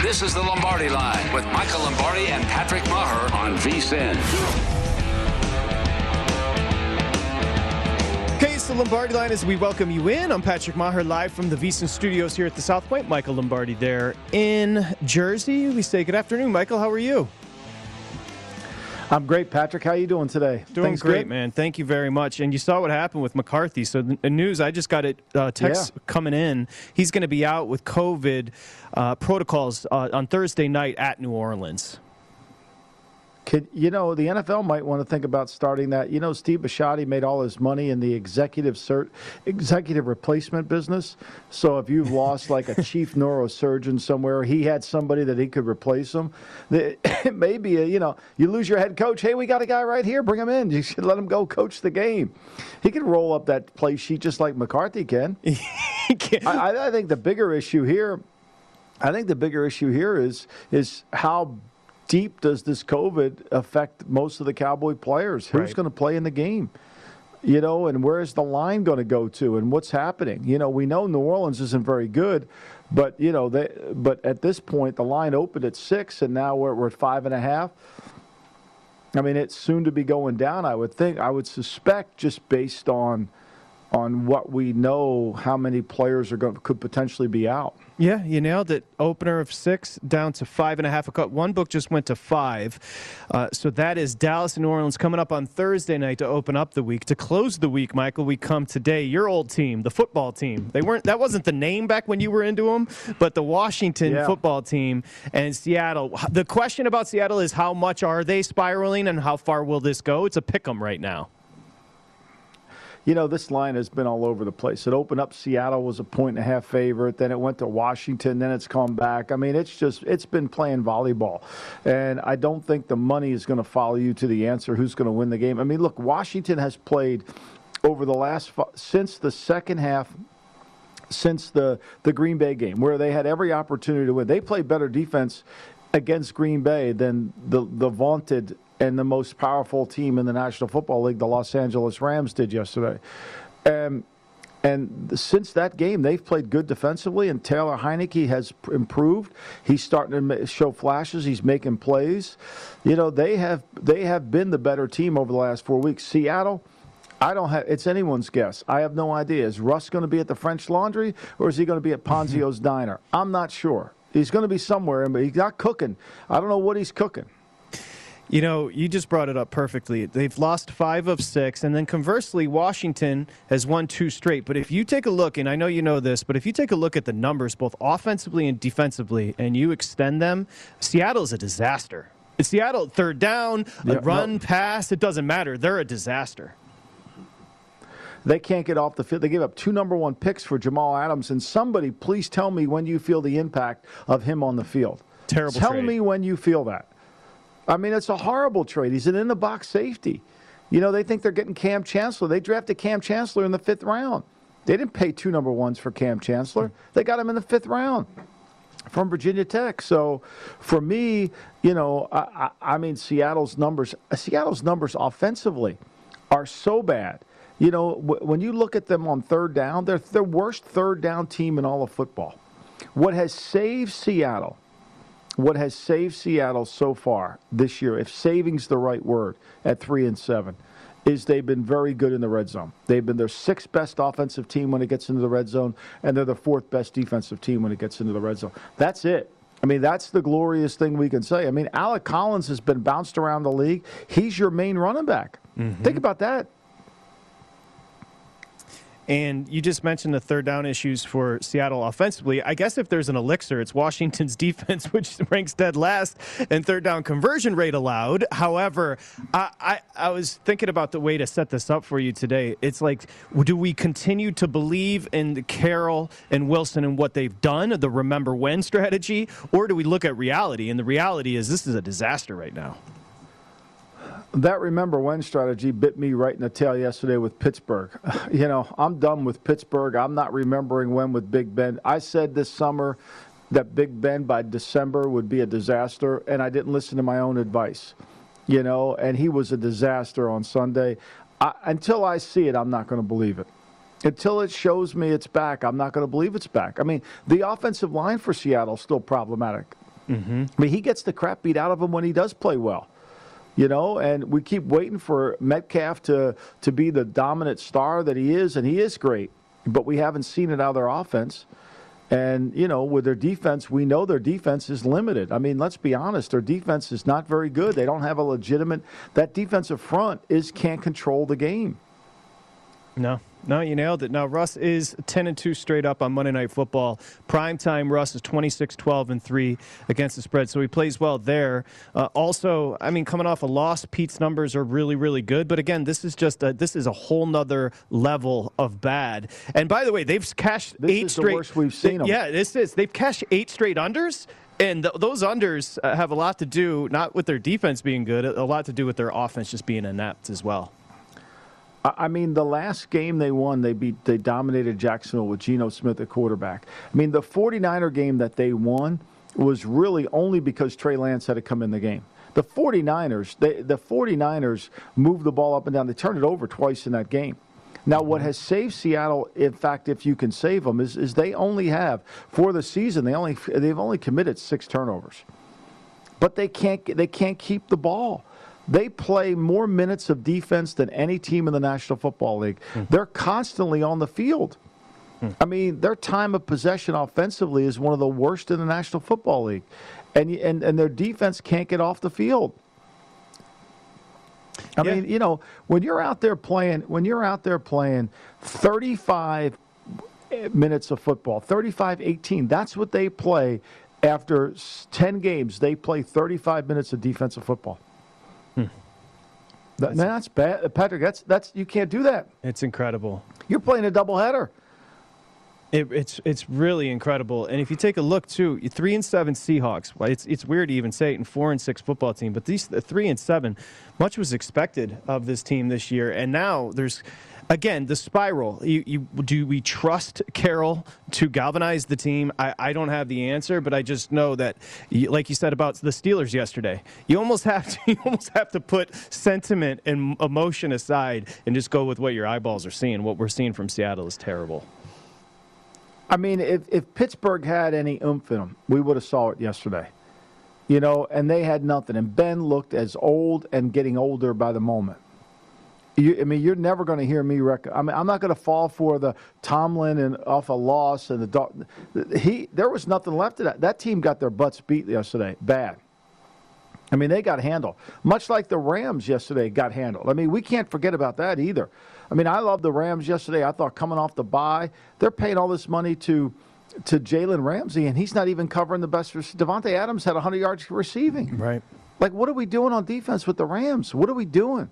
This is the Lombardi Line with Michael Lombardi and Patrick Maher on VSiN. Okay, it's the Lombardi Line as we welcome you in. I'm Patrick Maher, live from the VSiN studios here at the South Point. Michael Lombardi there in Jersey. We say good afternoon, Michael. How are you? I'm great, Patrick. How are you doing today? Doing great, man. Thank you very much. And you saw what happened with McCarthy. So the news, I just got it text coming in. He's going to be out with COVID protocols on Thursday night at New Orleans. The NFL might want to think about starting that. Steve Bisciotti made all his money in the executive replacement business. So if you've lost like a chief neurosurgeon somewhere, he had somebody that he could replace him. It may be, you lose your head coach. Hey, we got a guy right here. Bring him in. You should let him go coach the game. He can roll up that play sheet just like McCarthy can. I think the bigger issue here, is how deep does this COVID affect most of the Cowboy players? Who's going to play in the game? And where is the line going to go to, and what's happening? We know New Orleans isn't very good, but but at this point the line opened at 6, and now we're at 5.5. I mean, it's soon to be going down. I would suspect, just based on what we know, how many players could potentially be out. Yeah, you nailed it. Opener of 6 down to 5.5. One book just went to 5. So that is Dallas and New Orleans coming up on Thursday night to open up the week. To close the week, Michael, we come today. Your old team, the football team. That wasn't the name back when you were into them, but the Washington football team and Seattle. The question about Seattle is how much are they spiraling and how far will this go? It's a pick 'em right now. This line has been all over the place. It opened up, Seattle was a 1.5 favorite. Then it went to Washington. Then it's come back. I mean, it's been playing volleyball. And I don't think the money is going to follow you to the answer who's going to win the game. I mean, look, Washington has played over the last, since the second half, since the Green Bay game, where they had every opportunity to win. They played better defense against Green Bay than the vaunted and the most powerful team in the National Football League, the Los Angeles Rams, did yesterday. And since that game, they've played good defensively, and Taylor Heineke has improved. He's starting to show flashes. He's making plays. They have been the better team over the last 4 weeks. Seattle, it's anyone's guess. I have no idea. Is Russ going to be at the French Laundry, or is he going to be at Ponzio's Diner? I'm not sure. He's going to be somewhere, but he's not cooking. I don't know what he's cooking. You just brought it up perfectly. They've lost 5 of 6, and then conversely, Washington has won 2 straight. But if you take a look, and I know you know this, but if you take a look at the numbers, both offensively and defensively, and you extend them, Seattle's a disaster. Seattle, third down, pass, it doesn't matter. They're a disaster. They can't get off the field. They gave up 2 number 1 picks for Jamal Adams, and somebody please tell me when you feel the impact of him on the field. Terrible Tell trade. me when you feel that. I mean, it's a horrible trade. He's an in-the-box safety. They think they're getting Cam Chancellor. They drafted Cam Chancellor in the 5th round. They didn't pay 2 number 1s for Cam Chancellor. They got him in the 5th round from Virginia Tech. So, for me, I mean, Seattle's numbers offensively are so bad. When you look at them on third down, they're the worst third down team in all of football. What has saved Seattle so far this year, if saving's the right word, at 3-7, is they've been very good in the red zone. They've been their 6th best offensive team when it gets into the red zone, and they're the 4th best defensive team when it gets into the red zone. That's it. I mean, that's the glorious thing we can say. I mean, Alec Collins has been bounced around the league. He's your main running back. Mm-hmm. Think about that. And you just mentioned the third down issues for Seattle offensively. I guess if there's an elixir, it's Washington's defense, which ranks dead last in third down conversion rate allowed. However, I was thinking about the way to set this up for you today. It's like, do we continue to believe in Carroll and Wilson and what they've done, the remember when strategy, or do we look at reality? And the reality is this is a disaster right now. That remember when strategy bit me right in the tail yesterday with Pittsburgh. I'm done with Pittsburgh. I'm not remembering when with Big Ben. I said this summer that Big Ben by December would be a disaster, and I didn't listen to my own advice. And he was a disaster on Sunday. Until I see it, I'm not going to believe it. Until it shows me it's back, I'm not going to believe it's back. I mean, the offensive line for Seattle is still problematic. I mean, he gets the crap beat out of him when he does play well. And we keep waiting for Metcalf to be the dominant star that he is, and he is great. But we haven't seen it out of their offense. And, with their defense, we know their defense is limited. I mean, let's be honest, their defense is not very good. They don't have a legitimate – that defensive front can't control the game. No, you nailed it. Now, Russ is 10-2 straight up on Monday Night Football. Primetime, Russ is 26-12-3 against the spread, so he plays well there. Also, I mean, coming off a loss, Pete's numbers are really, really good. But again, this is a whole nother level of bad. And by the way, they've cashed eight straight. This is the worst we've seen them. Yeah, this is. They've cashed 8 straight unders. And those unders have a lot to do, not with their defense being good, a lot to do with their offense just being inept as well. I mean, the last game they won, they dominated Jacksonville with Geno Smith at quarterback. I mean, the 49er game that they won was really only because Trey Lance had to come in the game. The 49ers moved the ball up and down. They turned it over twice in that game. Now, what has saved Seattle, in fact, if you can save them, is they only have, for the season, they've only committed 6 turnovers. But they can't keep the ball. They play more minutes of defense than any team in the National Football League. They're constantly on the field. I mean, their time of possession offensively is one of the worst in the National Football League. And their defense can't get off the field. I mean, when you're out there playing 35 minutes of football, 35-18, that's what they play after 10 games. They play 35 minutes of defensive football. That's bad, Patrick. That's you can't do that. It's incredible. You're playing a doubleheader. It's really incredible. And if you take a look too, 3-7 Seahawks. Well, it's weird to even say it in 4-6 football team, but these 3-7, much was expected of this team this year. And now there's, again, the spiral. Do we trust Carroll to galvanize the team? I don't have the answer, but I just know that, like you said about the Steelers yesterday, you almost have to put sentiment and emotion aside and just go with what your eyeballs are seeing. What we're seeing from Seattle is terrible. I mean, if Pittsburgh had any oomph in them, we would have saw it yesterday. And they had nothing. And Ben looked as old and getting older by the moment. You're never going to hear me I'm not going to fall for the Tomlin and off a loss and there was nothing left of that. That team got their butts beat yesterday, bad. I mean, they got handled, much like the Rams yesterday got handled. I mean, we can't forget about that either. I mean, I love the Rams yesterday. I thought coming off the bye, they're paying all this money to Jalen Ramsey, and he's not even covering the best. Devontae Adams had 100 yards receiving. Right. Like, what are we doing on defense with the Rams? What are we doing?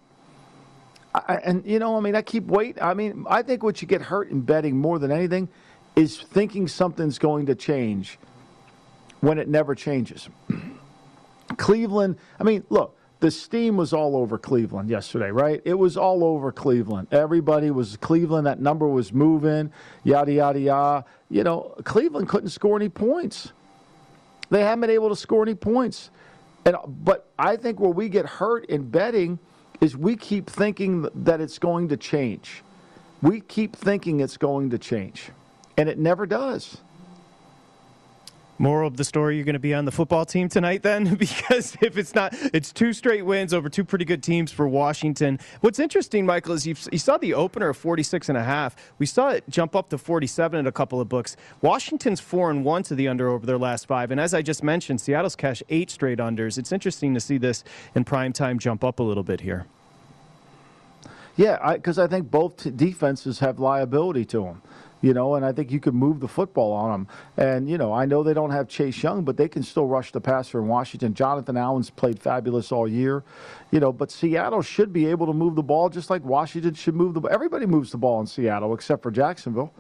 I keep waiting. I mean, I think what you get hurt in betting more than anything is thinking something's going to change when it never changes. Cleveland, I mean, look, the steam was all over Cleveland yesterday, right? It was all over Cleveland. Everybody was Cleveland. That number was moving, yada, yada, yada. Cleveland couldn't score any points. They haven't been able to score any points. But I think where we get hurt in betting is we keep thinking that it's going to change. We keep thinking it's going to change, and it never does. Moral of the story, you're going to be on the football team tonight then? Because if it's not, it's 2 straight wins over 2 pretty good teams for Washington. What's interesting, Michael, is you saw the opener of 46.5. We saw it jump up to 47 in a couple of books. Washington's 4-1 to the under over their last 5. And as I just mentioned, Seattle's cashed 8 straight unders. It's interesting to see this in prime time jump up a little bit here. Yeah, because I think both defenses have liability to them. And I think you could move the football on them. And, I know they don't have Chase Young, but they can still rush the passer in Washington. Jonathan Allen's played fabulous all year. But Seattle should be able to move the ball just like Washington should move the ball. Everybody moves the ball in Seattle except for Jacksonville.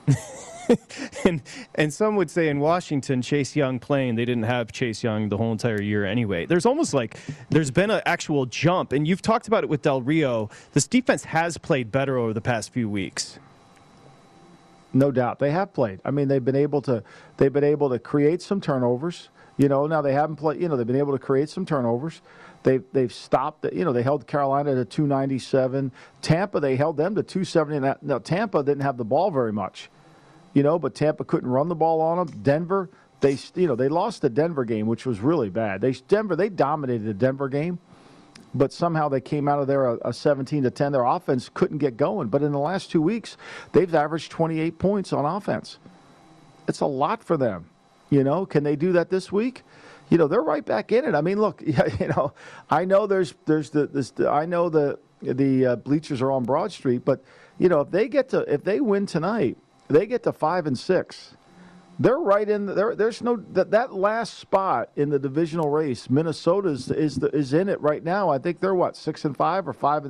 And some would say in Washington, Chase Young playing, they didn't have Chase Young the whole entire year anyway. There's almost like there's been an actual jump. And you've talked about it with Del Rio. This defense has played better over the past few weeks. No doubt. They have played. I mean, they've been able to create some turnovers. Now they haven't played, they've been able to create some turnovers. They've stopped, they held Carolina to 297. Tampa, they held them to 270. Now, Tampa didn't have the ball very much, but Tampa couldn't run the ball on them. Denver, they lost the Denver game, which was really bad. They dominated the Denver game, but somehow they came out of there a 17-10. Their offense couldn't get going. But in the last 2 weeks, they've averaged 28 points on offense. It's a lot for them. Can they do that this week? They're right back in it. I mean, look, I know I know the bleachers are on Broad Street, but if they win tonight, they get to 5-6. They're right in there. There's no that last spot in the divisional race. Minnesota is in it right now. I think they're 6-5 or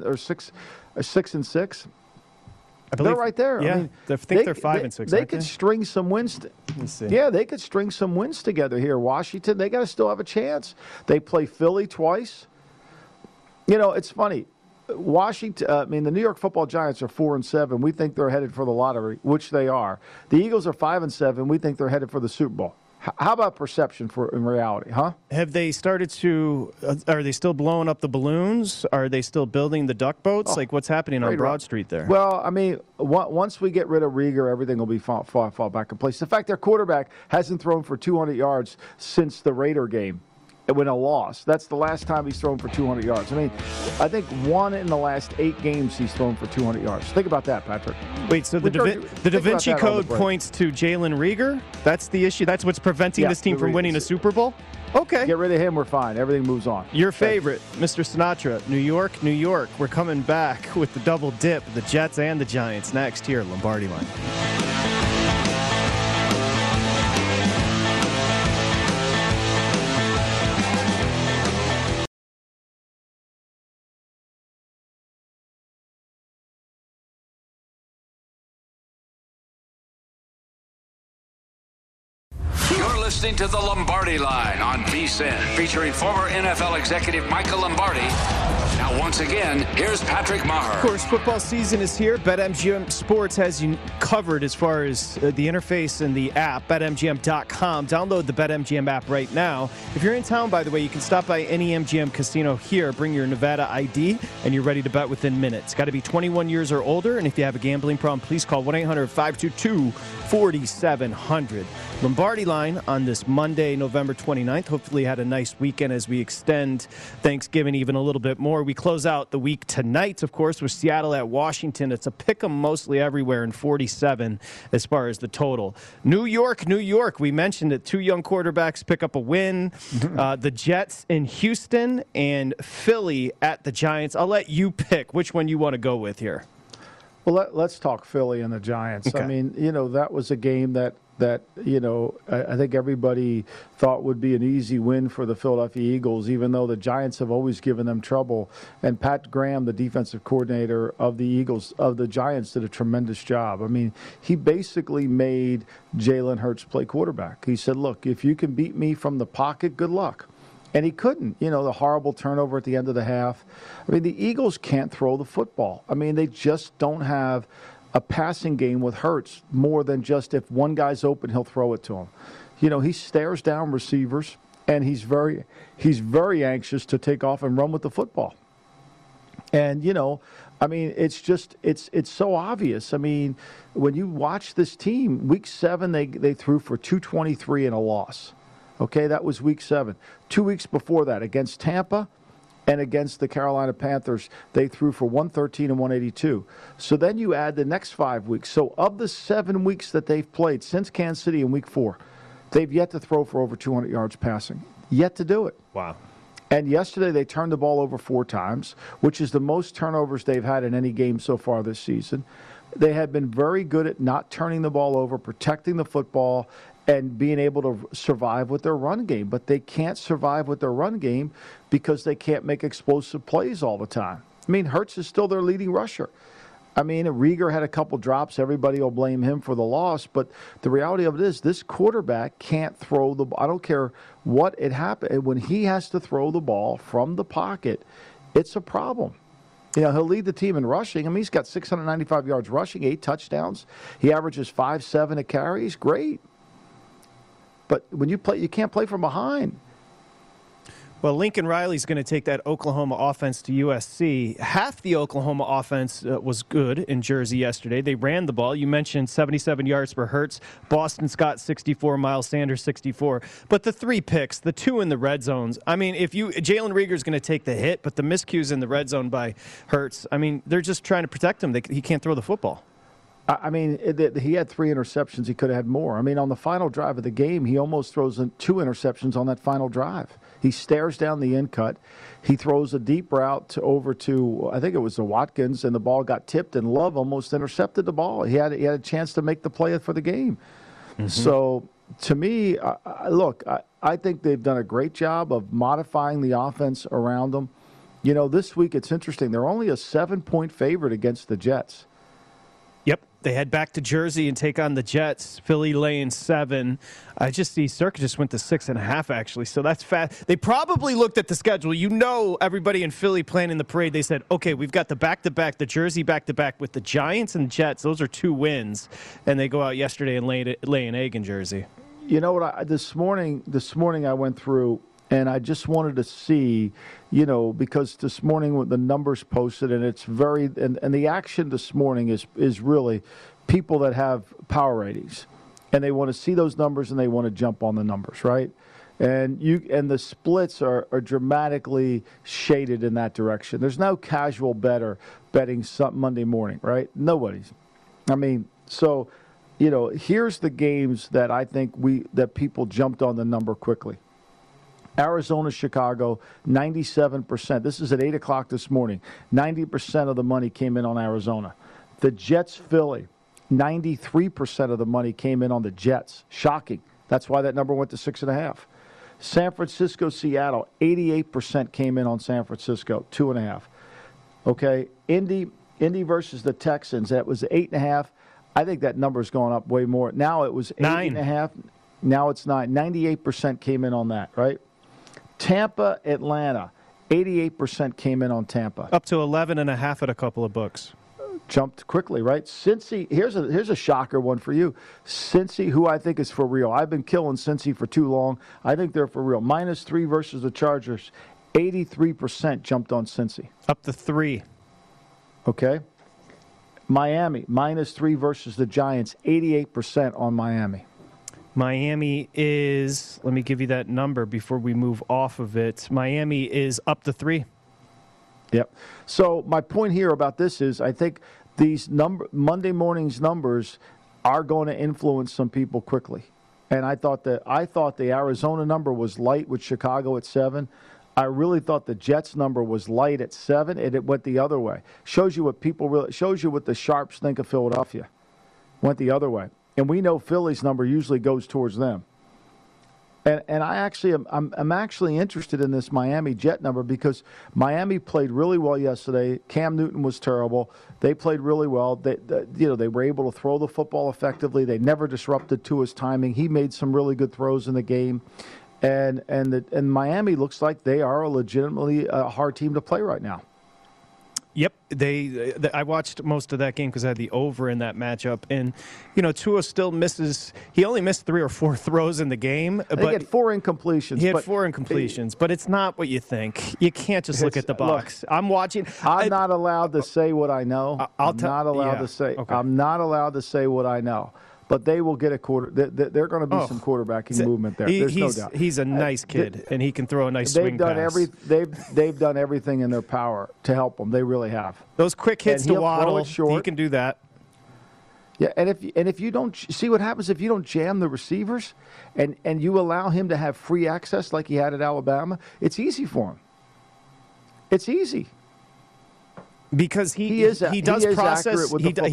6-6. They're right there. Yeah, I mean, I think they're 5-6. They could string some wins. Yeah, they could string some wins together here. Washington, they got to still have a chance. They play Philly twice. It's funny. Washington. The New York Football Giants are 4-7. We think they're headed for the lottery, which they are. The Eagles are 5-7. We think they're headed for the Super Bowl. How about perception in reality, huh? Have they started to? Are they still blowing up the balloons? Are they still building the duck boats? What's happening on Broad Street there? Well, once we get rid of Rieger, everything will be fall back in place. The fact their quarterback hasn't thrown for 200 yards since the Raider game. When a loss. That's the last time he's thrown for 200 yards. I think one in the last 8 games he's thrown for 200 yards. Think about that, Patrick. Wait, so the Da Vinci Code points to Jalen Rieger? That's the issue? That's what's preventing this team from winning a Super Bowl? Okay. Get rid of him, we're fine. Everything moves on. Your favorite, Mr. Sinatra, New York, New York. We're coming back with the double dip, the Jets and the Giants next here at Lombardi Line. Listening to the Lombardi Line on VSiN, featuring former NFL executive Michael Lombardi. Now, once again, here's Patrick Maher. Of course, football season is here. BetMGM Sports has you covered as far as the interface and the app, BetMGM.com. Download the BetMGM app right now. If you're in town, by the way, you can stop by any MGM casino here, bring your Nevada ID, and you're ready to bet within minutes. Got to be 21 years or older, and if you have a gambling problem, please call 1-800-522-4700. Lombardi Line on this Monday, November 29th. Hopefully had a nice weekend as we extend Thanksgiving even a little bit more. We close out the week tonight, of course, with Seattle at Washington. It's a pick 'em mostly everywhere in 47 as far as the total. New York, New York. We mentioned it. 2 young quarterbacks pick up a win. The Jets in Houston and Philly at the Giants. I'll let you pick which one you want to go with here. Well, let's talk Philly and the Giants. Okay. That was a game that I think everybody thought would be an easy win for the Philadelphia Eagles, even though the Giants have always given them trouble. And Pat Graham, the defensive coordinator of the Giants, did a tremendous job. He basically made Jalen Hurts play quarterback. He said, look, if you can beat me from the pocket, good luck. And he couldn't. The horrible turnover at the end of the half. The Eagles can't throw the football. They just don't have a passing game with Hurts more than just if one guy's open, he'll throw it to him. He stares down receivers, and he's very anxious to take off and run with the football. And, it's so obvious. When you watch this team, week 7, they threw for 223 and a loss. Okay, that was week 7. 2 weeks before that, against Tampa and against the Carolina Panthers, they threw for 113 and 182. So then you add the next 5 weeks. So of the 7 weeks that they've played since Kansas City in week 4, they've yet to throw for over 200 yards passing. Yet to do it. Wow. And yesterday they turned the ball over 4 times, which is the most turnovers they've had in any game so far this season. They have been very good at not turning the ball over, protecting the football, and being able to survive with their run game. But they can't survive with their run game because they can't make explosive plays all the time. Hurts is still their leading rusher. Rieger had a couple drops. Everybody will blame him for the loss. But the reality of it is this quarterback can't throw the ball. I don't care what it happened. When he has to throw the ball from the pocket, it's a problem. He'll lead the team in rushing. He's got 695 yards rushing, 8 touchdowns. He averages 5.7 a carry. He's great. But when you play, you can't play from behind. Well, Lincoln Riley's going to take that Oklahoma offense to USC. Half the Oklahoma offense was good in Jersey yesterday. They ran the ball. You mentioned 77 yards per Hurts. Boston Scott, 64. Miles Sanders, 64. But the 3 picks, the 2 in the red zones, I mean, Jalen Reagor's going to take the hit, but the miscues in the red zone by Hurts, I mean, they're just trying to protect him. He can't throw the football. I mean, he had 3 interceptions. He could have had more. I mean, on the final drive of the game, he almost throws in 2 interceptions on that final drive. He stares down the in cut. He throws a deep route over to, I think it was the Watkins, and the ball got tipped, and Love almost intercepted the ball. He had a chance to make the play for the game. Mm-hmm. So, to me, I think they've done a great job of modifying the offense around them. You know, this week it's interesting. They're only a 7-point favorite against the Jets. Yep, they head back to Jersey and take on the Jets. Philly laying 7. I just see Circa just went to 6.5 actually, so that's fast. They probably looked at the schedule. You know, everybody in Philly planning the parade. They said, okay, we've got the back-to-back, the Jersey back-to-back with the Giants and Jets. Those are 2 wins, and they go out yesterday and lay an egg in Jersey. You know what? This morning I went through. And I just wanted to see, you know, because this morning with the numbers posted, and it's very, and the action this morning is really people that have power ratings, and they want to see those numbers and they want to jump on the numbers, right? And the splits are dramatically shaded in that direction. There's no casual betting Monday morning, right? Nobody's. I mean, so, you know, here's the games that I think that people jumped on the number quickly. Arizona, Chicago, 97%. This is at 8 o'clock this morning. 90% of the money came in on Arizona. The Jets, Philly, 93% of the money came in on the Jets. Shocking. That's why that number went to 6.5. San Francisco, Seattle, 88% came in on San Francisco, 2.5. Okay, Indy versus the Texans, that was 8.5. I think that number's gone up way more. Now it was 8.5. Now it's 9. 98% came in on that, right? Tampa, Atlanta, 88% came in on Tampa. Up to 11.5 at a couple of books. Jumped quickly, right? Cincy, here's a shocker one for you. Cincy, who I think is for real. I've been killing Cincy for too long. I think they're for real. -3 versus the Chargers. 83% jumped on Cincy. Up to 3. Okay. Miami, -3 versus the Giants. 88% on Miami. Miami is, let me give you that number before we move off of it. Miami is up to 3. Yep. So my point here about this is I think these Monday morning's numbers are going to influence some people quickly. And I thought the Arizona number was light with Chicago at 7. I really thought the Jets number was light at 7, and it went the other way. Shows you what the sharps think of Philadelphia. Went the other way. And we know Philly's number usually goes towards them. And I'm actually interested in this Miami Jet number because Miami played really well yesterday. Cam Newton was terrible. They played really well. They were able to throw the football effectively. They never disrupted Tua's timing. He made some really good throws in the game. And Miami looks like they are a legitimately hard team to play right now. Yep, I watched most of that game because I had the over in that matchup, and Tua still misses. He only missed 3 or 4 throws in the game, but he had 4 incompletions. He had 4 incompletions, but it's not what you think. You can't just look at the box. Look, I'm watching. I'm not allowed to say what I know. I'm not allowed to say. Okay. I'm not allowed to say what I know. But they will get a quarter. They're going to be some quarterbacking movement there. There's no doubt. He's a nice kid, and he can throw a nice swing pass. They've done everything in their power to help him. They really have. Those quick hits to Waddle, he can do that. Yeah, and if you don't see what happens if you don't jam the receivers, and you allow him to have free access like he had at Alabama, it's easy for him. It's easy. Because he does process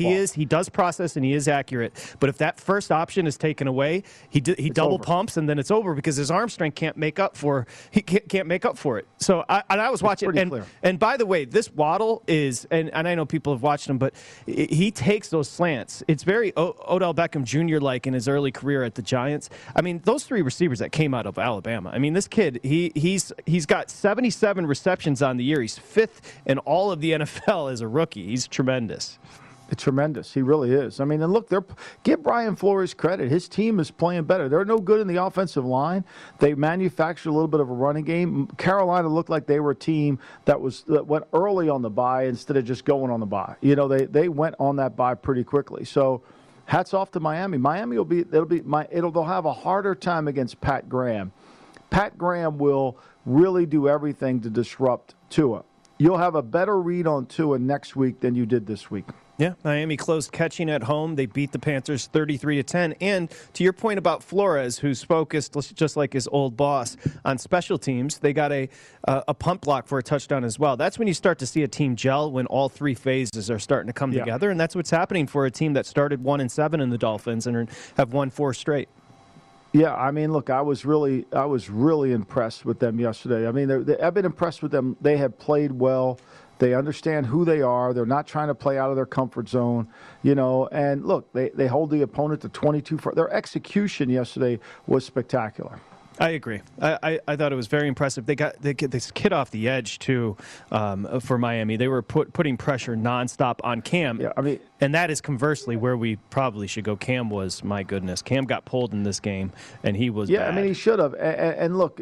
and he is accurate. But if that first option is taken away, he double pumps and then it's over because his arm strength can't make up for it. So I was watching and by the way, this Waddle is and I know people have watched him, but he takes those slants. It's very Odell Beckham Jr. like in his early career at the Giants. I mean, those 3 receivers that came out of Alabama. I mean, this kid he's got 77 receptions on the year. He's 5th in all of the NFL. As a rookie, he's tremendous. Tremendous. He really is. I mean, and look, give Brian Flores credit. His team is playing better. They're no good in the offensive line. They manufactured a little bit of a running game. Carolina looked like they were a team that went early on the bye instead of just going on the bye. You know, they went on that bye pretty quickly. So hats off to Miami. Miami they'll have a harder time against Pat Graham. Pat Graham will really do everything to disrupt Tua. You'll have a better read on Tua next week than you did this week. Yeah, Miami closed catching at home. They beat the Panthers 33-10. And to your point about Flores, who's focused, just like his old boss, on special teams, they got a punt block for a touchdown as well. That's when you start to see a team gel, when all three phases are starting to come together. And that's what's happening for a team that started 1-7 in the Dolphins and have won 4 straight. Yeah, I mean, look, I was really impressed with them yesterday. I mean, I've been impressed with them. They have played well. They understand who they are. They're not trying to play out of their comfort zone, you know. And look, they hold the opponent to 22. Their execution yesterday was spectacular. I agree. I thought it was very impressive. They get this kid off the edge too for Miami. They were putting pressure nonstop on Cam. Yeah, I mean, and that is conversely where we probably should go. Cam was, my goodness, Cam got pulled in this game, and he was bad. I mean, he should have. And look,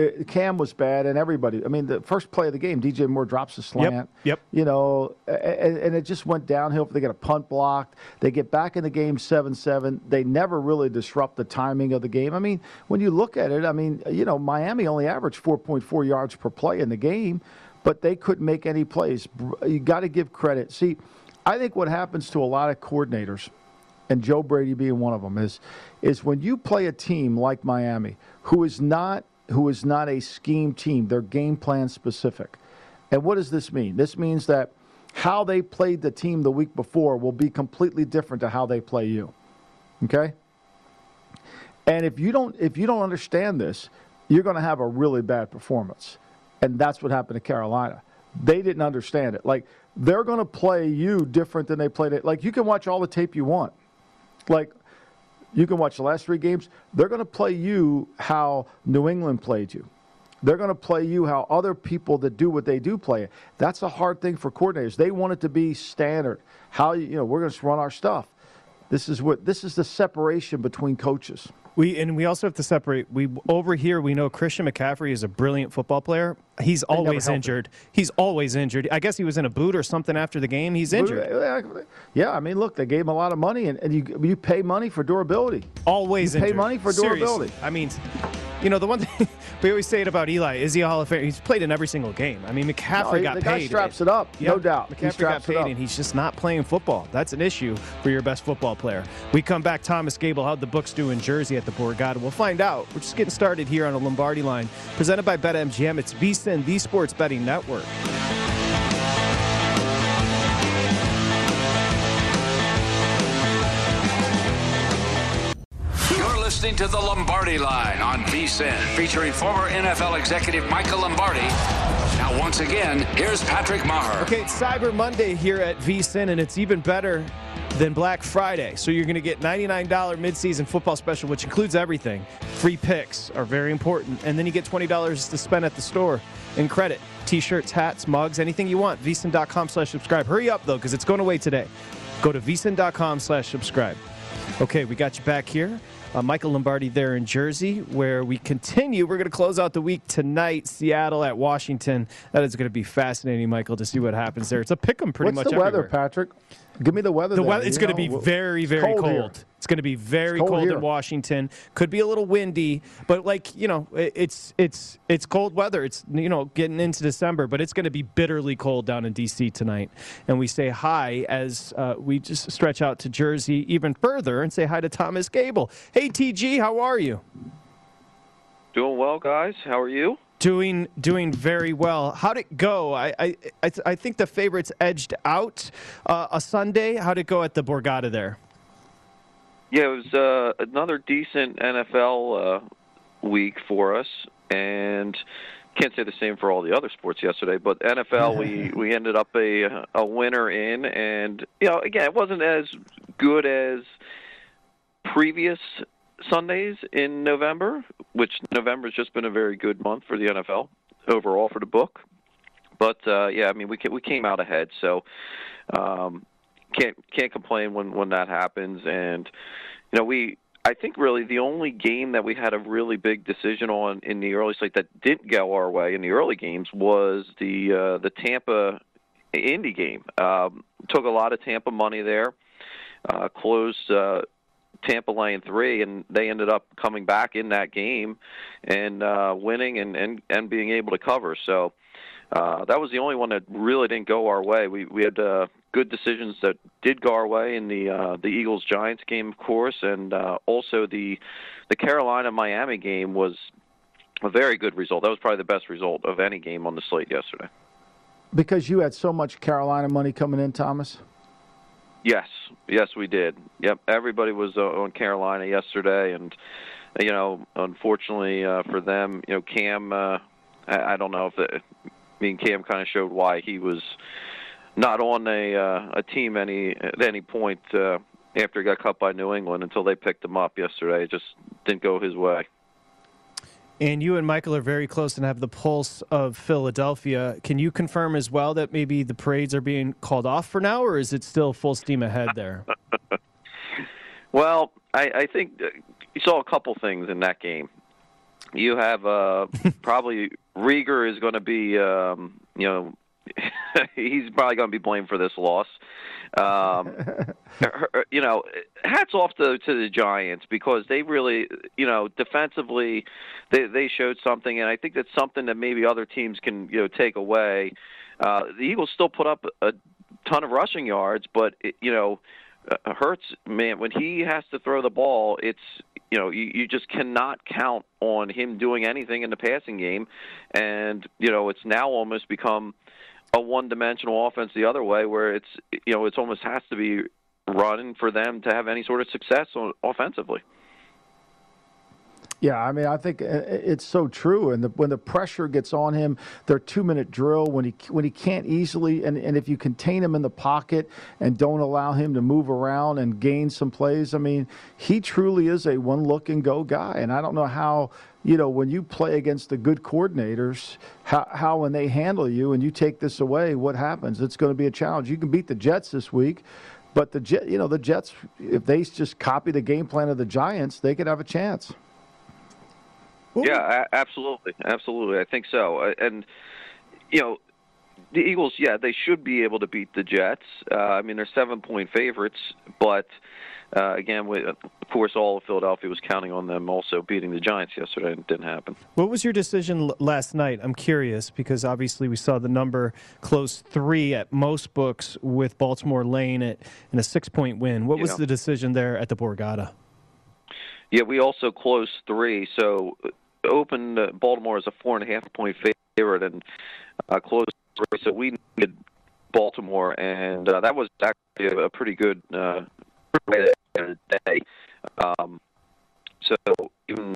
Cam was bad, and everybody. I mean, the first play of the game, DJ Moore drops a slant. Yep. You know, and it just went downhill. They get a punt blocked. They get back in the game 7-7. They never really disrupt the timing of the game. I mean, when you look at it, I mean, you know, Miami only averaged 4.4 yards per play in the game, but they couldn't make any plays. You got to give credit. See, I think what happens to a lot of coordinators, and Joe Brady being one of them, is when you play a team like Miami, who is not a scheme team, they're game plan specific. And what does this mean? This means that how they played the team the week before will be completely different to how they play you. Okay? And if you don't understand this, you're going to have a really bad performance. And that's what happened to Carolina. They didn't understand it. Like, they're going to play you different than they played it. Like, you can watch all the tape you want. Like, you can watch the last 3 games. They're going to play you how New England played you. They're going to play you how other people that do what they do play it. That's a hard thing for coordinators. They want it to be standard. How, you know, we're going to run our stuff. This is the separation between coaches. We also have to separate. Over here, we know Christian McCaffrey is a brilliant football player. He's always injured. He's always injured. I guess he was in a boot or something after the game. He's injured. Yeah, I mean, look, they gave him a lot of money, and you pay money for durability. Always you injured. Pay money for durability. Seriously. I mean, you know, the one thing we always say it about Eli, is he a Hall of Fame? He's played in every single game. I mean, McCaffrey got paid. The guy straps it up, no doubt. McCaffrey got paid, and he's just not playing football. That's an issue for your best football player. We come back, Thomas Gable, how'd the books do in Jersey at the Borgata? We'll find out. We're just getting started here on a Lombardi Line. Presented by BetMGM. It's VSiN, the Sports Betting Network. Listening to the Lombardi Line on VSiN, featuring former NFL executive Michael Lombardi. Now, once again, here's Patrick Maher. Okay, it's Cyber Monday here at VSiN, and it's even better than Black Friday. So you're going to get $99 midseason football special, which includes everything. Free picks are very important, and then you get $20 to spend at the store in credit. T-shirts, hats, mugs, anything you want. VSiN.com/subscribe. Hurry up, though, because it's going away today. Go to VSiN.com/subscribe. Okay, we got you back here. Michael Lombardi there in Jersey, where we continue. We're going to close out the week tonight, Seattle at Washington. That is going to be fascinating, Michael, to see what happens there. It's a pick-em pretty much everywhere. What's the weather, Patrick? Give me the weather. It's going to be very, very cold. It's going to be very cold in Washington. Could be a little windy, but it's cold weather. It's getting into December, but it's going to be bitterly cold down in D.C. tonight. And we say hi as we just stretch out to Jersey even further and say hi to Thomas Gable. Hey, TG, how are you? Doing well, guys. How are you? Doing very well. How'd it go? I think the favorites edged out a Sunday. How'd it go at the Borgata there? Yeah, it was another decent NFL week for us, and can't say the same for all the other sports yesterday. But NFL, we ended up a winner in, and again, it wasn't as good as previous Sundays in November, which November has just been a very good month for the NFL overall for the book. But I mean, we came out ahead. So can't complain when that happens. And I think really the only game that we had a really big decision on in the early slate that didn't go our way in the early games was the Tampa Indy game. Took a lot of Tampa money there, closed Tampa laying 3, and they ended up coming back in that game and winning and being able to cover. So that was the only one that really didn't go our way. We had good decisions that did go our way in the Eagles-Giants game, of course, and also the Carolina-Miami game was a very good result. That was probably the best result of any game on the slate yesterday. Because you had so much Carolina money coming in, Thomas? Yes, we did. Yep, everybody was on Carolina yesterday, and unfortunately for them, Cam. I don't know if Cam kind of showed why he was not on a team at any point after he got cut by New England until they picked him up yesterday. It just didn't go his way. And you and Michael are very close and have the pulse of Philadelphia. Can you confirm as well that maybe the parades are being called off for now, or is it still full steam ahead there? Well, I think you saw a couple things in that game. You have probably Rieger is going to be, he's probably going to be blamed for this loss. Hats off to the Giants because they really, defensively, they showed something, and I think that's something that maybe other teams can, take away. The Eagles still put up a ton of rushing yards, but Hurts, man, when he has to throw the ball, it's you just cannot count on him doing anything in the passing game, and it's now almost become a one-dimensional offense the other way, where it's almost has to be running for them to have any sort of success offensively. Yeah, I think it's so true. And when the pressure gets on him, their 2-minute drill, when he can't easily, and if you contain him in the pocket and don't allow him to move around and gain some plays, he truly is a one-look-and-go guy. And I don't know how, when you play against the good coordinators, how when they handle you and you take this away, what happens? It's going to be a challenge. You can beat the Jets this week, but the Jets, if they just copy the game plan of the Giants, they could have a chance. Yeah, absolutely. I think so. And, the Eagles, they should be able to beat the Jets. They're 7-point favorites, but, again, of course, all of Philadelphia was counting on them also beating the Giants yesterday, and it didn't happen. What was your decision last night? I'm curious because obviously we saw the number close 3 at most books with Baltimore laying it in a 6-point win. What was the decision there at the Borgata? Yeah, we also closed 3, so opened Baltimore as a 4.5-point favorite and closed 3, so we needed Baltimore, and that was actually a pretty good way to end the day. So even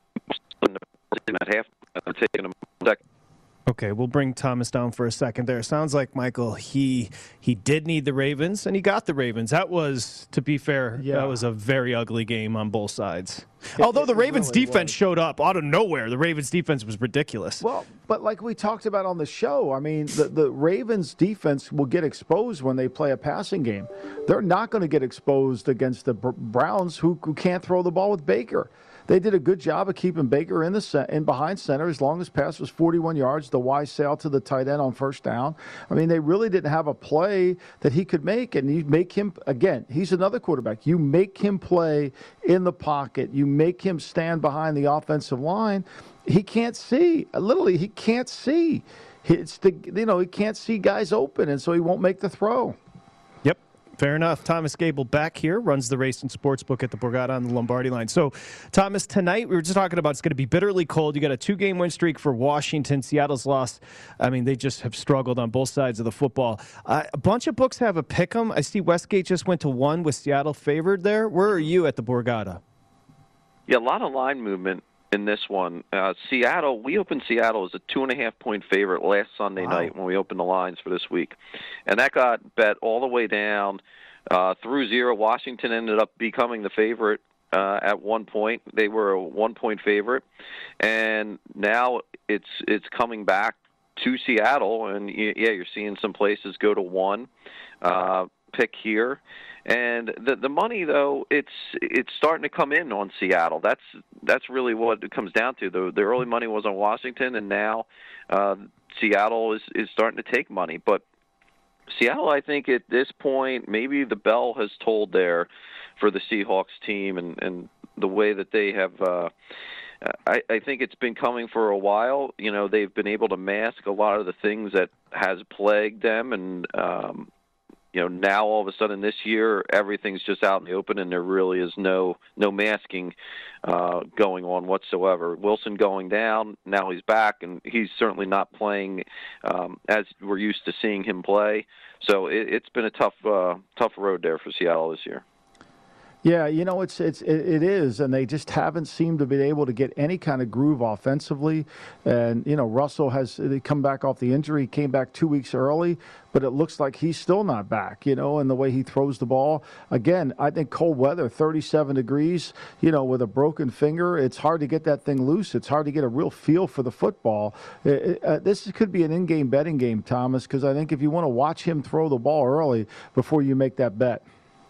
at half, taking them second. Okay, we'll bring Thomas down for a second there. Sounds like, Michael, he did need the Ravens, and he got the Ravens. That was, to be fair, that was a very ugly game on both sides. Although the Ravens' defense showed up out of nowhere. The Ravens' defense was ridiculous. Well, but like we talked about on the show, the Ravens' defense will get exposed when they play a passing game. They're not going to get exposed against the Browns, who can't throw the ball with Baker. They did a good job of keeping Baker in behind center as long as pass was 41 yards, the Y sail to the tight end on first down. They really didn't have a play that he could make, and you make him, again, he's another quarterback. You make him play in the pocket. You make him stand behind the offensive line. He can't see. Literally, he can't see. He can't see guys open, and so he won't make the throw. Yep. Fair enough. Thomas Gable back here, runs the race and sportsbook at the Borgata on the Lombardi line. So, Thomas, tonight we were just talking about it's going to be bitterly cold. You got a 2-game win streak for Washington. Seattle's lost. They just have struggled on both sides of the football. A bunch of books have a pick 'em. I see Westgate just went to 1 with Seattle favored there. Where are you at the Borgata? Yeah, a lot of line movement in this one. Seattle, we opened Seattle as a 2.5-point favorite last Sunday night when we opened the lines for this week. And that got bet all the way down through 0. Washington ended up becoming the favorite at one point. They were a 1-point favorite. And now it's coming back to Seattle. And, you're seeing some places go to 1. pick here. And the money, though, it's starting to come in on Seattle. That's really what it comes down to. The early money was on Washington, and now Seattle is starting to take money. But Seattle, I think at this point, maybe the bell has tolled there for the Seahawks team, and the way that they have. I think it's been coming for a while. You know, they've been able to mask a lot of the things that has plagued them, and you know, now all of a sudden this year everything's just out in the open, and there really is no masking going on whatsoever. Wilson going down, now he's back, and he's certainly not playing as we're used to seeing him play. So it's been a tough road there for Seattle this year. Yeah, you know, it is, and they just haven't seemed to be able to get any kind of groove offensively. And, you know, Russell they come back off the injury, came back 2 weeks early, but it looks like he's still not back, you know, and the way he throws the ball. Again, I think cold weather, 37 degrees, you know, with a broken finger, it's hard to get that thing loose. It's hard to get a real feel for the football. This could be an in-game betting game, Thomas, because I think if you want to watch him throw the ball early before you make that bet.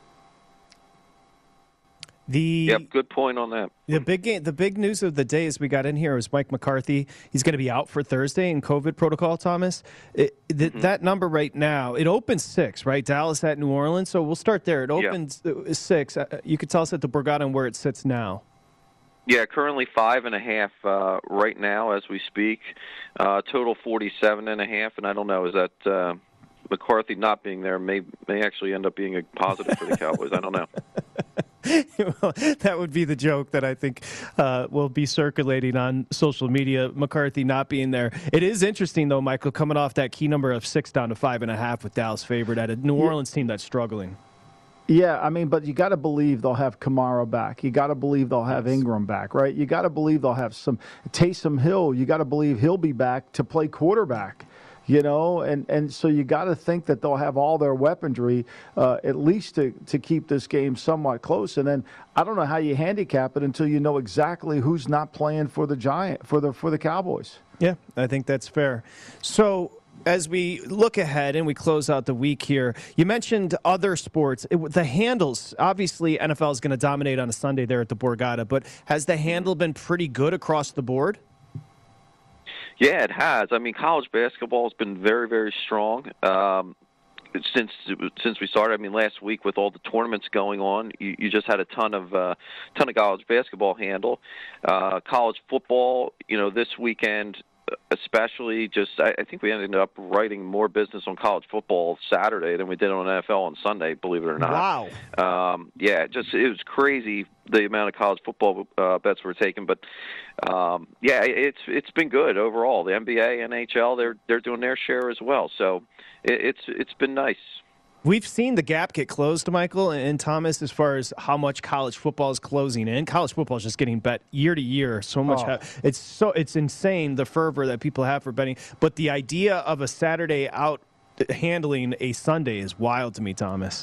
Yep, good point on that. The big news of the day as we got in here was Mike McCarthy. He's going to be out for Thursday in COVID protocol, Thomas. That number right now, it opens 6, right? Dallas at New Orleans. So we'll start there. It opens 6. You could tell us at the Borgata and where it sits now. Yeah, currently 5.5 right now as we speak. Total 47.5, and I don't know, is that McCarthy not being there may actually end up being a positive for the Cowboys. I don't know. Well, that would be the joke that I think will be circulating on social media, McCarthy not being there. It is interesting, though, Michael, coming off that key number of 6 down to 5.5 with Dallas favored at a New Orleans team that's struggling. Yeah, I mean, but you got to believe they'll have Kamara back. You got to believe they'll have Ingram back, right? You got to believe they'll have some Taysom Hill. You got to believe he'll be back to play quarterback. You know, and so you got to think that they'll have all their weaponry at least to keep this game somewhat close. And then I don't know how you handicap it until you know exactly who's not playing for the for the Cowboys. Yeah, I think that's fair. So as we look ahead and we close out the week here, you mentioned other sports. The handles, obviously NFL is going to dominate on a Sunday there at the Borgata, but has the handle been pretty good across the board? Yeah, it has. I mean, college basketball has been very, very strong since we started. I mean, last week with all the tournaments going on, you just had a ton of college basketball handle. College football, you know, this weekend especially, I think we ended up writing more business on college football Saturday than we did on NFL on Sunday, believe it or not. Wow. Yeah, it was crazy the amount of college football bets were taken, but yeah, it's been good overall. The NBA, NHL, they're doing their share as well. So it's been nice. We've seen the gap get closed, Michael and Thomas, as far as how much college football is closing in. College football is just getting bet year to year. So much. It's insane, the fervor that people have for betting. But the idea of a Saturday out handling a Sunday is wild to me, Thomas.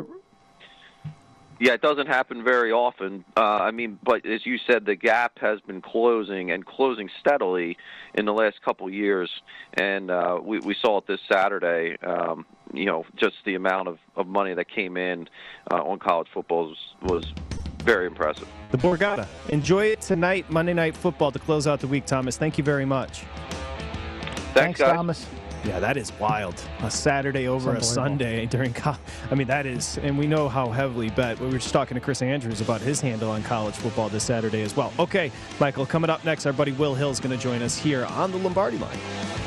Yeah, it doesn't happen very often. I mean, but as you said, the gap has been closing and closing steadily in the last couple of years. And we saw it this Saturday. You know, just the amount of money that came in on college football was very impressive. The Borgata. Enjoy it tonight, Monday Night Football, to close out the week, Thomas. Thank you very much. Thanks, guys. Thomas. Yeah, that is wild. A Saturday over a Sunday during I mean, that is, and we know how heavily bet. We were just talking to Chris Andrews about his handle on college football this Saturday as well. Okay, Michael, coming up next, our buddy Will Hill is going to join us here on the Lombardi Line.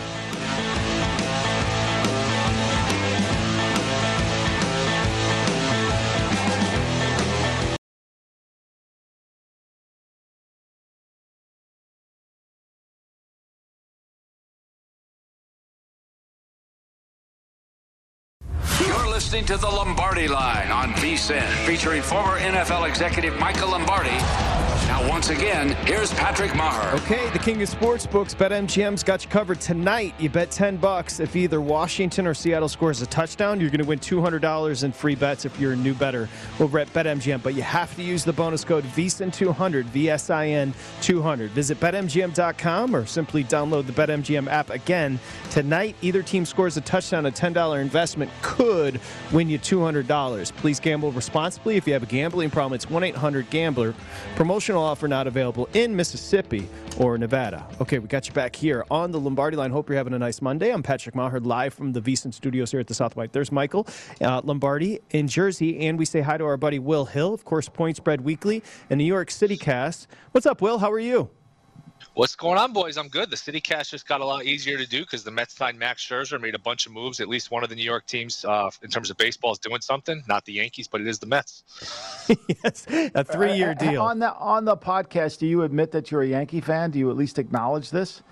Listening to the Lombardi Line on VSiN, featuring former NFL executive Michael Lombardi. Now Now, once again, here's Patrick Maher. Okay, the king of sportsbooks, BetMGM's got you covered tonight. You bet $10 if either Washington or Seattle scores a touchdown. You're going to win $200 in free bets if you're a new bettor over at BetMGM. But you have to use the bonus code VSIN200, VSIN200. Visit BetMGM.com or simply download the BetMGM app. Again, tonight, either team scores a touchdown. A $10 investment could win you $200. Please gamble responsibly. If you have a gambling problem, it's 1-800-GAMBLER. Promotional offer not available in Mississippi or Nevada. Okay, we got you back here on the Lombardi line. Hope you're having a nice Monday. I'm Patrick Maher, live from the VSiN studios here at the South White. There's Michael Lombardi in Jersey, and we say hi to our buddy Will Hill, of course, Point Spread Weekly and New York City Cast. What's up, Will? How are you? What's going on, boys? I'm good. The City Cast just got a lot easier to do because the Mets signed Max Scherzer, made a bunch of moves. At least one of the New York teams in terms of baseball is doing something. Not the Yankees, but it is the Mets. Yes, a 3-year deal. On the podcast, do you admit that you're a Yankee fan? Do you at least acknowledge this?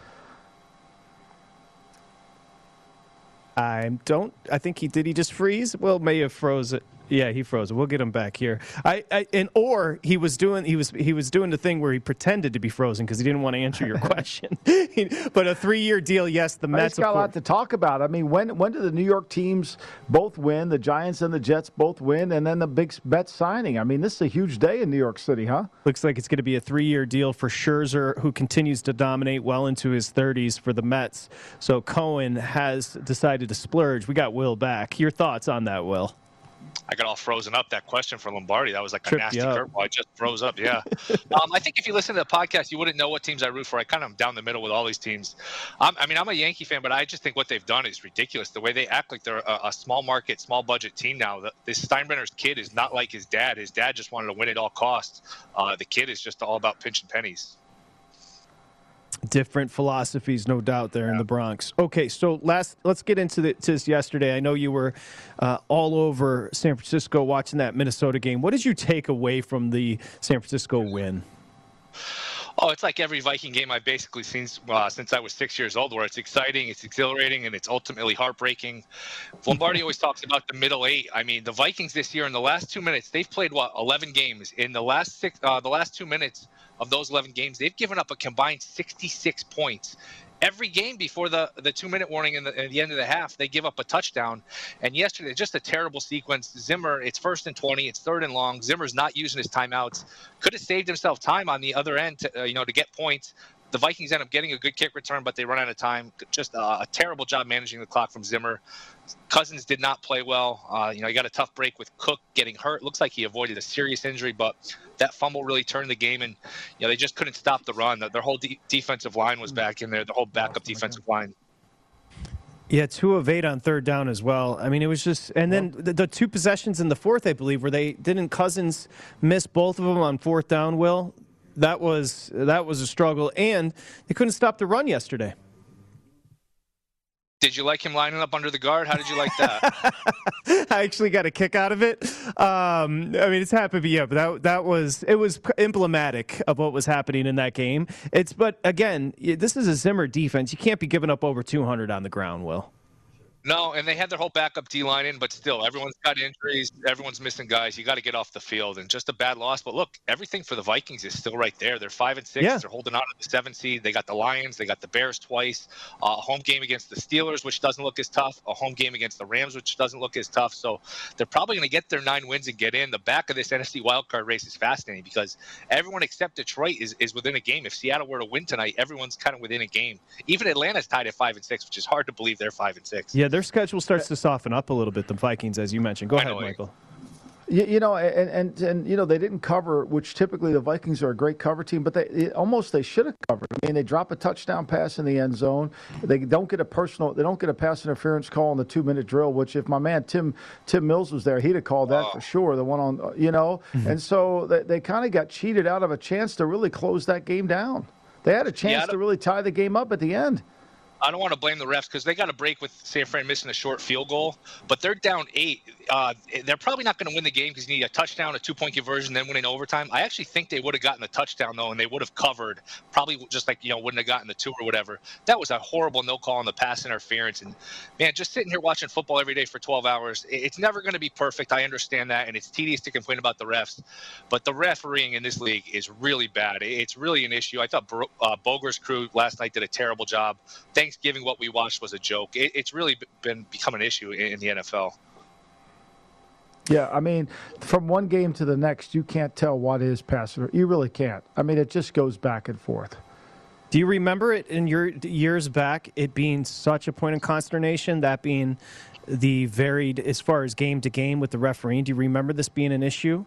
I don't. I think he just freeze? Well, may have froze it. Yeah, he froze it. We'll get him back here. Or he was doing the thing where he pretended to be frozen because he didn't want to answer your question. But a 3-year deal, yes. The Mets. Got a lot to talk about. I mean, when do the New York teams both win? The Giants and the Jets both win, and then the big Mets signing. I mean, this is a huge day in New York City, huh? Looks like it's going to be a 3-year deal for Scherzer, who continues to dominate well into his 30s for the Mets. So Cohen has decided to splurge. We got Will back. Your thoughts on that, Will? I got all frozen up. That question from Lombardi, that was like a nasty curveball. I just froze up, yeah. I think if you listen to the podcast, you wouldn't know what teams I root for. I kind of am down the middle with all these teams. I'm a Yankee fan, but I just think what they've done is ridiculous. The way they act like they're a small market, small budget team now. This Steinbrenner's kid is not like his dad. His dad just wanted to win at all costs. The kid is just all about pinching pennies. Different philosophies, no doubt, there in the Bronx. Okay, so let's get into this yesterday. I know you were all over San Francisco watching that Minnesota game. What did you take away from the San Francisco win? Oh, it's like every Viking game I've basically seen since I was 6 years old, where it's exciting, it's exhilarating, and it's ultimately heartbreaking. Lombardi always talks about the middle eight. I mean, the Vikings this year in the last 2 minutes, they've played 11 games. In the last 2 minutes of those 11 games, they've given up a combined 66 points. Every game before the 2-minute warning at the end of the half, they give up a touchdown. And yesterday, just a terrible sequence. Zimmer, it's 1st and 20, it's 3rd and long. Zimmer's not using his timeouts. Could have saved himself time on the other end to get points. The Vikings end up getting a good kick return, but they run out of time. Just a terrible job managing the clock from Zimmer. Cousins did not play well. He got a tough break with Cook getting hurt. Looks like he avoided a serious injury, but that fumble really turned the game, and they just couldn't stop the run. Their whole defensive line was back in there, the whole backup defensive line. Yeah, 2 of 8 on 3rd down as well. I mean, it was just, and then the 2 possessions in the 4th, I believe, where didn't Cousins miss both of them on 4th down, Will? That was a struggle, and they couldn't stop the run yesterday. Did you like him lining up under the guard? How did you like that? I actually got a kick out of it. I mean, it's happened, but it was emblematic of what was happening in that game. But again, this is a Zimmer defense. You can't be giving up over 200 on the ground, Will. No, and they had their whole backup D-line in, but still, everyone's got injuries. Everyone's missing guys. You got to get off the field, and just a bad loss. But look, everything for the Vikings is still right there. They're 5-6. Yeah. They're holding on to the 7th seed. They got the Lions. They got the Bears twice. A home game against the Steelers, which doesn't look as tough. A home game against the Rams, which doesn't look as tough. So they're probably going to get their 9 wins and get in. The back of this NFC wildcard race is fascinating because everyone except Detroit is within a game. If Seattle were to win tonight, everyone's kind of within a game. Even Atlanta's tied at 5-6, which is hard to believe they're 5-6. Yeah, their schedule starts to soften up a little bit, the Vikings, as you mentioned. Go ahead, Michael. They didn't cover, which typically the Vikings are a great cover team, but they should have covered. I mean, they drop a touchdown pass in the end zone. They don't get a pass interference call on the 2-minute drill, which if my man Tim Mills was there, he'd have called that for sure. The one on, and so they kind of got cheated out of a chance to really close that game down. They had a chance to really tie the game up at the end. I don't want to blame the refs because they got a break with San Fran missing a short field goal, but they're down 8. They're probably not going to win the game because you need a touchdown, a 2-point conversion, then winning overtime. I actually think they would have gotten the touchdown, though, and they would have covered, probably just like, wouldn't have gotten the 2 or whatever. That was a horrible no call on the pass interference. And, man, just sitting here watching football every day for 12 hours, it's never going to be perfect. I understand that, and it's tedious to complain about the refs. But the refereeing in this league is really bad. It's really an issue. I thought Boger's crew last night did a terrible job. Thanksgiving, what we watched was a joke. It's really become an issue in the NFL. Yeah, I mean, from one game to the next, you can't tell what is pass. You really can't. I mean, it just goes back and forth. Do you remember it in your years back, it being such a point of consternation, that being the varied as far as game to game with the refereeing? Do you remember this being an issue?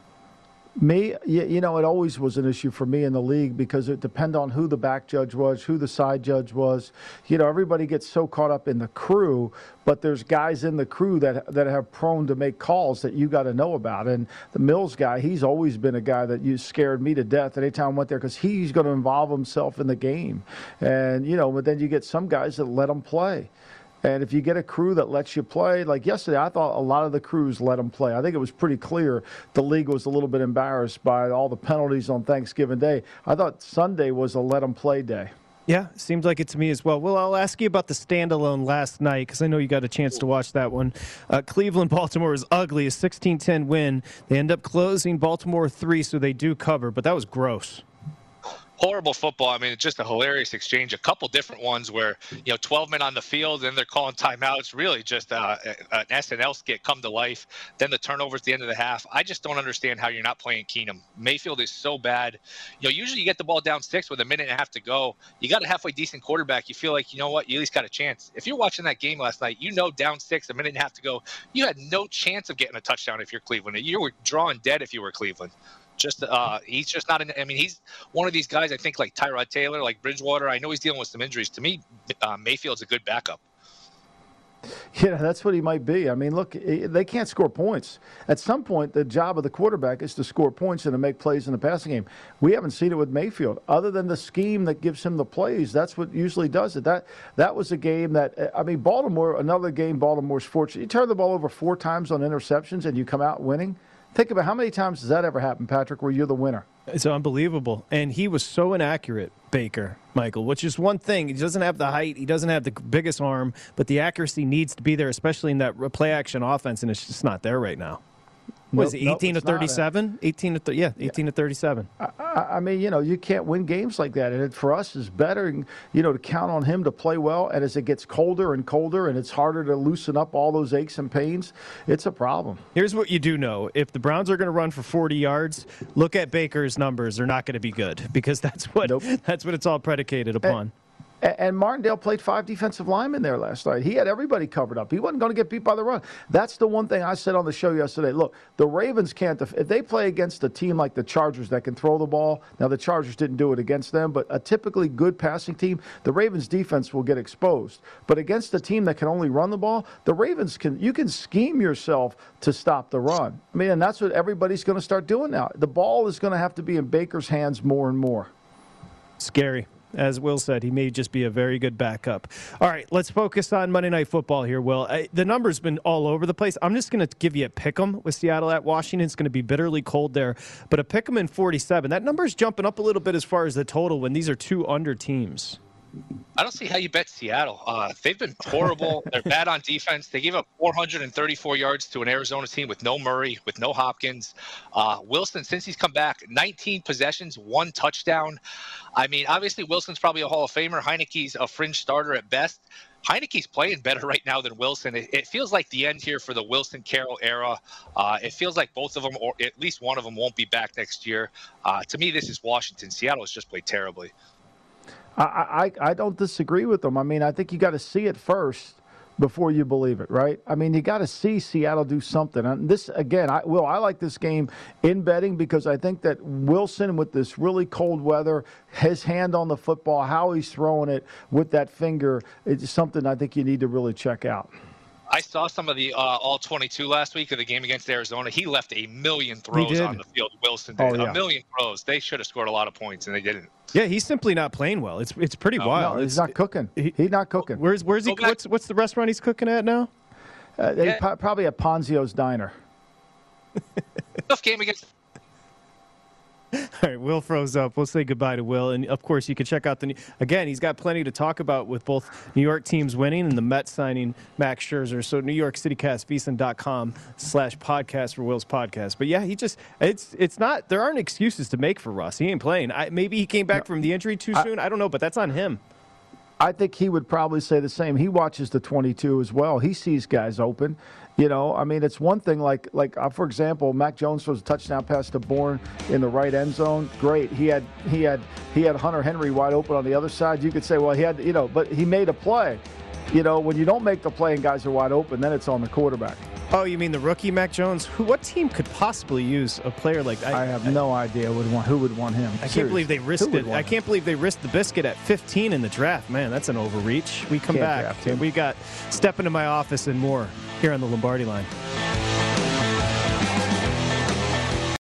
Me, it always was an issue for me in the league because it depended on who the back judge was, who the side judge was. Everybody gets so caught up in the crew, but there's guys in the crew that have prone to make calls that you got to know about. And the Mills guy, he's always been a guy that scared me to death anytime I went there because he's going to involve himself in the game. And, but then you get some guys that let him play. And if you get a crew that lets you play, like yesterday, I thought a lot of the crews let them play. I think it was pretty clear the league was a little bit embarrassed by all the penalties on Thanksgiving Day. I thought Sunday was a let them play day. Yeah, seems like it to me as well. Well, I'll ask you about the standalone last night because I know you got a chance to watch that one. Cleveland-Baltimore was ugly, a 16-10 win. They end up closing Baltimore 3, so they do cover, but that was gross. Horrible football. I mean, it's just a hilarious exchange. A couple different ones where, 12 men on the field and they're calling timeouts. Really just an SNL skit come to life. Then the turnovers at the end of the half. I just don't understand how you're not playing Keenum. Mayfield is so bad. Usually you get the ball down 6 with a minute and a half to go. You got a halfway decent quarterback. You feel like, you know what, you at least got a chance. If you're watching that game last night, down 6, a minute and a half to go, you had no chance of getting a touchdown if you're Cleveland. You were drawing dead if you were Cleveland. He's just not he's one of these guys, I think, like Tyrod Taylor, like Bridgewater. I know he's dealing with some injuries. To me, Mayfield's a good backup. Yeah, that's what he might be. I mean, look, they can't score points. At some point, the job of the quarterback is to score points and to make plays in the passing game. We haven't seen it with Mayfield. Other than the scheme that gives him the plays, that's what usually does it. That was a game that, Baltimore, another game Baltimore's fortunate. You turn the ball over 4 times on interceptions and you come out winning. Think about how many times does that ever happen, Patrick, where you're the winner? It's unbelievable. And he was so inaccurate, Baker, Michael, which is one thing. He doesn't have the height. He doesn't have the biggest arm, but the accuracy needs to be there, especially in that play-action offense, and it's just not there right now. Was it 18 to 37? 18 to 37. I mean, you can't win games like that. And for us, it's better, to count on him to play well. And as it gets colder and colder and it's harder to loosen up all those aches and pains, it's a problem. Here's what you do know. If the Browns are going to run for 40 yards, look at Baker's numbers. They're not going to be good because that's what it's all predicated upon. And Martindale played 5 defensive linemen there last night. He had everybody covered up. He wasn't going to get beat by the run. That's the one thing I said on the show yesterday. Look, the Ravens can't if they play against a team like the Chargers that can throw the ball. Now, the Chargers didn't do it against them, but a typically good passing team, the Ravens' defense will get exposed. But against a team that can only run the ball, the Ravens you can scheme yourself to stop the run. I mean, and that's what everybody's going to start doing now. The ball is going to have to be in Baker's hands more and more. Scary. As Will said, he may just be a very good backup. All right, let's focus on Monday Night Football here, Will. The number's been all over the place. I'm just going to give you a pick'em with Seattle at Washington. It's going to be bitterly cold there. But a pick'em in 47. That number's jumping up a little bit as far as the total when these are 2 under teams. I don't see how you bet Seattle. They've been horrible. They're bad on defense. They gave up 434 yards to an Arizona team with no Murray, with no Hopkins. Wilson, since he's come back, 19 possessions, 1 touchdown. I mean, obviously Wilson's probably a Hall of Famer. Heineke's a fringe starter at best. Heineke's playing better right now than Wilson. It feels like the end here for the Wilson-Carroll era. It feels like both of them, or at least one of them, won't be back next year. To me, this is Washington. Seattle has just played terribly. I don't disagree with them. I mean, I think you got to see it first before you believe it, right? I mean, you got to see Seattle do something. And this, again, I like this game in betting because I think that Wilson, with this really cold weather, his hand on the football, how he's throwing it with that finger, it's something I think you need to really check out. I saw some of the all 22 last week of the game against Arizona. He left a million throws on the field. Wilson did. A million throws. They should have scored a lot of points, and they didn't. Yeah, he's simply not playing well. It's pretty wild. No, he's not cooking. He's not cooking. Where's he? What's the restaurant he's cooking at now? Probably at Ponzio's Diner. Tough game against. All right, Will froze up. We'll say goodbye to Will. And, of course, you can check out again, he's got plenty to talk about with both New York teams winning and the Mets signing Max Scherzer. So NewYorkCityCast, VSiN.com/podcast for Will's podcast. But, yeah, it's not – there aren't excuses to make for Russ. He ain't playing. Maybe he came back from the injury too soon. I don't know, but that's on him. I think he would probably say the same. He watches the 22 as well. He sees guys open. You know, I mean, it's one thing like for example, Mac Jones throws a touchdown pass to Bourne in the right end zone. Great. He had Hunter Henry wide open on the other side. You could say, well, he had, but he made a play. You know, when you don't make the play and guys are wide open, then it's on the quarterback. Oh, you mean the rookie Mac Jones? What team could possibly use a player like that? I have no idea who would want him. I can't believe they risked it. I can't believe they risked the biscuit at 15 in the draft. Man, that's an overreach. We come back and we got Step Into My Office and more here on the Lombardi Line.